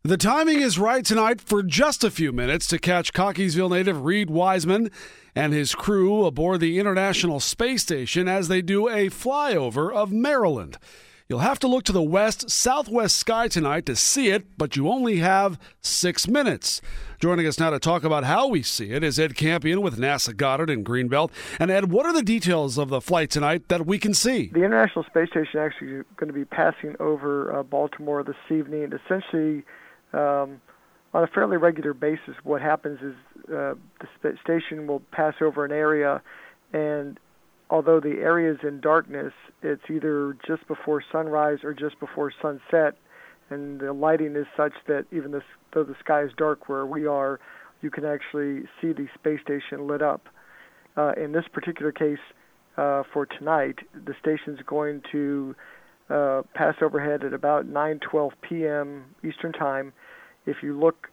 The timing is right tonight for just a few minutes to catch Cockeysville native Reed Wiseman and his crew aboard the International Space Station as they do a flyover of Maryland. You'll have to look to the west-southwest sky tonight to see it, but you only have 6 minutes. Joining us now to talk about how we see it is Ed Campion with NASA Goddard in Greenbelt. And Ed, what are the details of the flight tonight that we can see? The International Space Station actually is going to be passing over Baltimore this evening. Essentially, on a fairly regular basis, what happens is the station will pass over an area, and although the area is in darkness, it's either just before sunrise or just before sunset, and the lighting is such that even though the sky is dark where we are, you can actually see the space station lit up. In this particular case, for tonight, the station's going to pass overhead at about 9:12 p.m. Eastern Time. If you look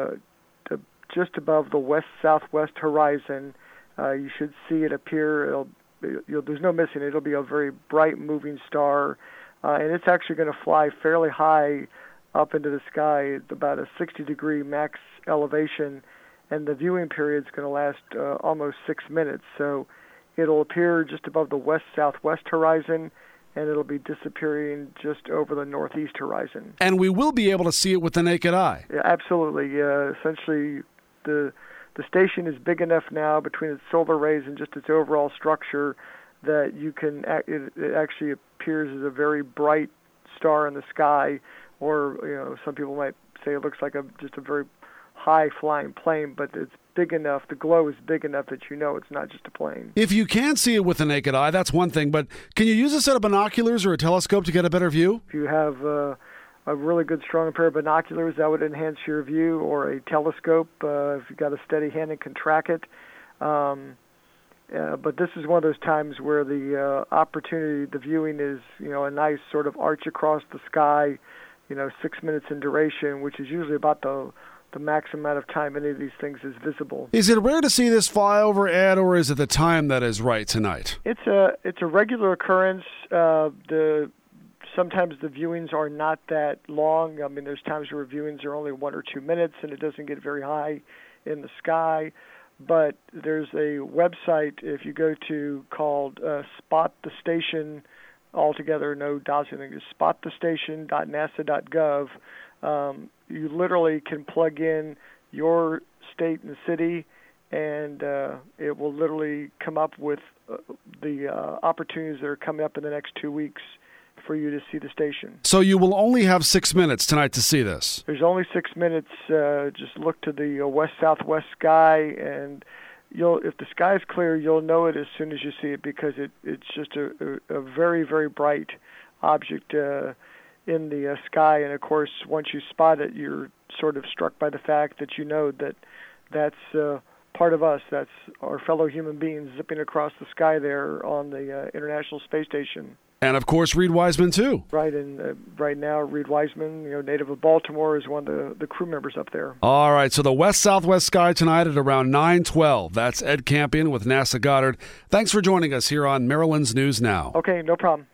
just above the west-southwest horizon, you should see it appear. There's no missing it. It'll be a very bright moving star, and it's actually going to fly fairly high up into the sky at about a 60-degree max elevation, and the viewing period is going to last almost 6 minutes. So it'll appear just above the west-southwest horizon, and it'll be disappearing just over the northeast horizon. And we will be able to see it with the naked eye. Yeah, absolutely. Essentially, the station is big enough now between its solar rays and just its overall structure that you can. It actually appears as a very bright star in the sky, or some people might say it looks like just a very high flying plane, but it's big enough. The glow is big enough that you know it's not just a plane. If you can see it with the naked eye, that's one thing, but can you use a set of binoculars or a telescope to get a better view? If you have a really good strong pair of binoculars, that would enhance your view, or a telescope if you've got a steady hand and can track it. But this is one of those times where the viewing is, a nice sort of arch across the sky, 6 minutes in duration, which is usually about the max amount of time any of these things is visible. Is it rare to see this flyover, Ed, or is it the time that is right tonight? It's a regular occurrence. Sometimes the viewings are not that long. I mean, there's times where viewings are only 1 or 2 minutes and it doesn't get very high in the sky. But there's a website, if you go to, called Spot the Station, altogether, no dots, it's spotthestation.nasa.gov. You literally can plug in your state and city, and it will literally come up with the opportunities that are coming up in the next 2 weeks for you to see the station. So you will only have 6 minutes tonight to see this? There's only 6 minutes. Just look to the west-southwest sky, and if the sky is clear, you'll know it as soon as you see it, because it's just a very, very bright object in the sky. And of course, once you spot it, you're sort of struck by the fact that that's part of us. That's our fellow human beings zipping across the sky there on the International Space Station. And of course, Reed Wiseman too. Right, and right now, Reed Wiseman, native of Baltimore, is one of the crew members up there. All right, so the west-southwest sky tonight at around 9:12. That's Ed Campion with NASA Goddard. Thanks for joining us here on Maryland's News Now. Okay, no problem.